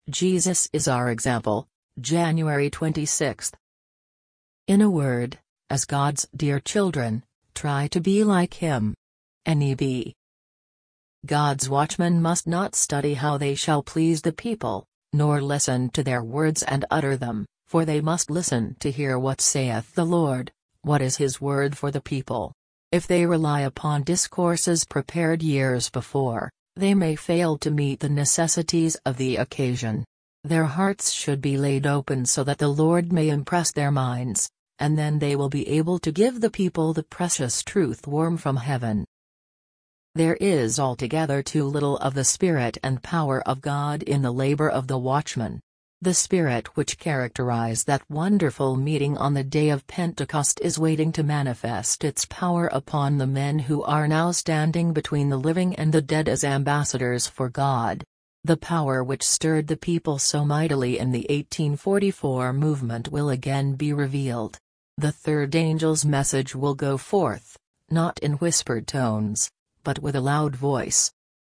Jesus is our example. January 26. In a word, as God's dear children, try to be like Him. NEB. God's watchmen must not study how they shall please the people, nor listen to their words and utter them, for they must listen to hear what saith the Lord, what is His word for the people. If they rely upon discourses prepared years before, they may fail to meet the necessities of the occasion. Their hearts should be laid open so that the Lord may impress their minds, and then they will be able to give the people the precious truth warm from heaven. There is altogether too little of the Spirit and power of God in the labor of the watchman. The Spirit which characterized that wonderful meeting on the day of Pentecost is waiting to manifest its power upon the men who are now standing between the living and the dead as ambassadors for God. The power which stirred the people so mightily in the 1844 movement will again be revealed. The third angel's message will go forth, not in whispered tones, but with a loud voice.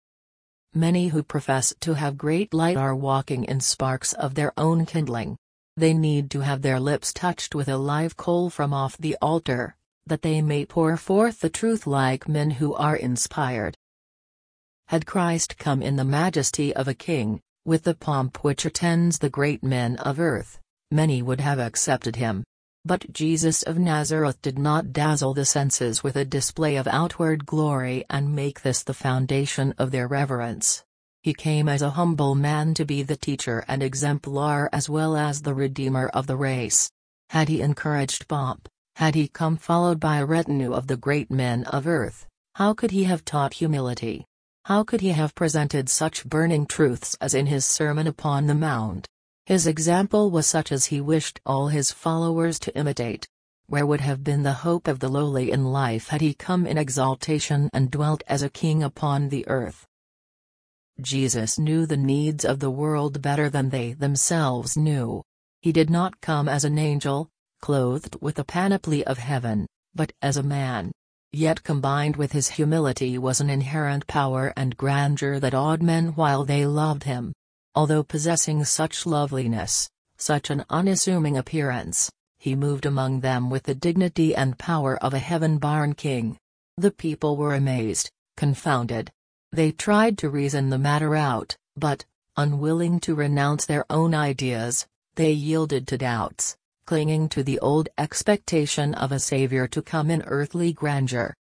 Many who profess to have great light are walking in sparks of their own kindling. They need to have their lips touched with a live coal from off the altar, that they may pour forth the truth like men who are inspired. Had Christ come in the majesty of a king, with the pomp which attends the great men of earth, many would have accepted him. But Jesus of Nazareth did not dazzle the senses with a display of outward glory and make this the foundation of their reverence. He came as a humble man to be the teacher and exemplar as well as the redeemer of the race. Had he encouraged pomp, had he come followed by a retinue of the great men of earth, how could he have taught humility? How could he have presented such burning truths as in his Sermon upon the Mount? His example was such as he wished all his followers to imitate. Where would have been the hope of the lowly in life had he come in exaltation and dwelt as a king upon the earth? Jesus knew the needs of the world better than they themselves knew. He did not come as an angel, clothed with the panoply of heaven, but as a man. Yet combined with his humility was an inherent power and grandeur that awed men while they loved him. Although possessing such loveliness, such an unassuming appearance, he moved among them with the dignity and power of a heaven-born king. The people were amazed, confounded. They tried to reason the matter out, but, unwilling to renounce their own ideas, they yielded to doubts, clinging to the old expectation of a Savior to come in earthly grandeur.